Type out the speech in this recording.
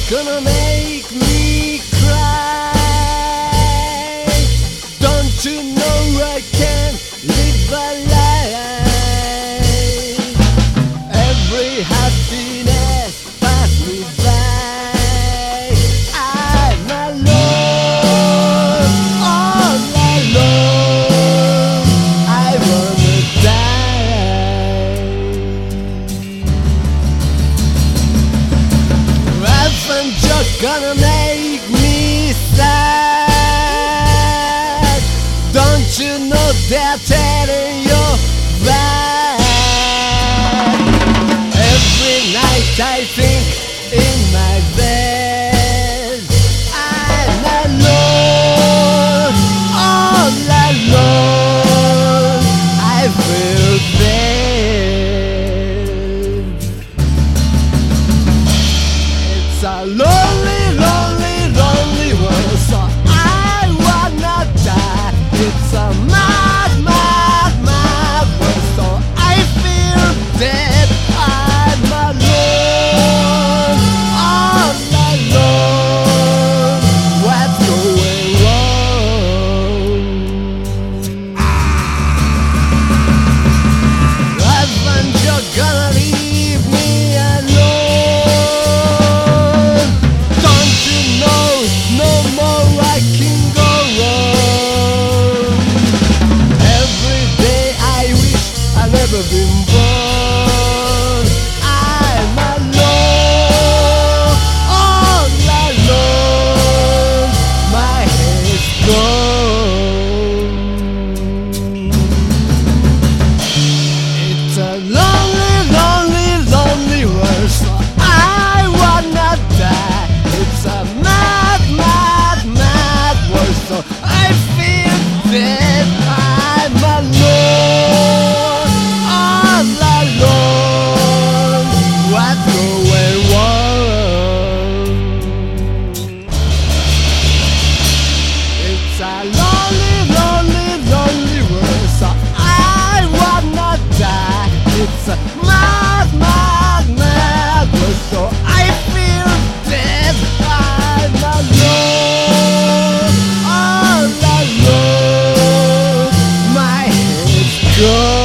gonna make me cry. Don't you know I can't live a life? Every happiness passed me by. I'm alone, all alone. I wanna die. Revenge just gonna make me sad. Don't you know they're telling you that? Every night I think in my bed, I'm alone, all alone. I feel bad. It's a lonely, lonely, lonely world, so I wanna die. It's a mad, mad, mad world, so I feel dead. I'm alone, all alone. What's going wrong? Revenge, you're gonna leave me alone. Don't you know no more I can go wrong? Every day I wish I'd never been born. I'm alone, all alone. My head's gone. It's a lonely, lonely, lonely world, so I wanna die. It's a mad, mad, mad world, so I feel dead. I'm alone, all alone. What's going wrong? It's a lonely, lonely, lonely world, so I wanna die. It's a mad, mad, mad world, so I feel dead. I'm alone, all alone. My head's gone.